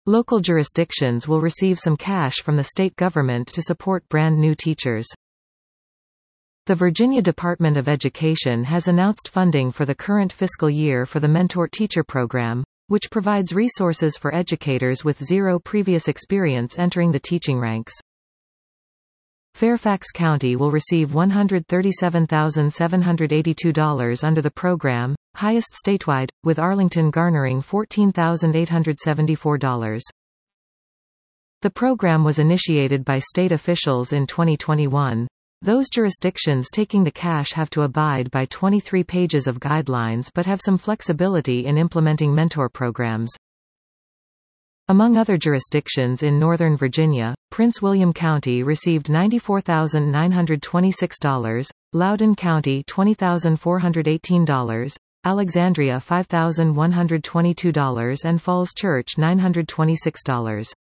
Local jurisdictions will receive some cash from the state government to support brand new teachers. The Virginia Department of Education has announced funding for the current fiscal year for the Mentor Teacher Program, which provides resources for educators with zero previous experience entering the teaching ranks. Fairfax County will receive $137,782 under the program, highest statewide, with Arlington garnering $14,874. The program was initiated by state officials in 2021. Those jurisdictions taking the cash have to abide by 23 pages of guidelines but have some flexibility in implementing mentor programs. Among other jurisdictions in Northern Virginia, Prince William County received $94,926, Loudoun County $20,418, Alexandria $5,122 and Falls Church $926.